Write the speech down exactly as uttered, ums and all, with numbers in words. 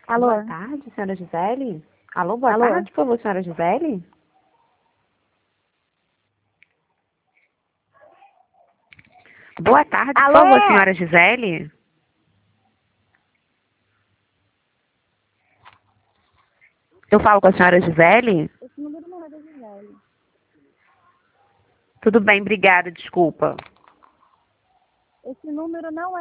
Alô? Boa tarde, senhora Gisele. Alô, boa Alô? tarde, por favor, senhora Gisele. Boa tarde, por Alô, favor, é? senhora Gisele. Eu falo com a senhora Gisele? Esse número não é da Gisele. Tudo bem, obrigada, desculpa. Esse número não é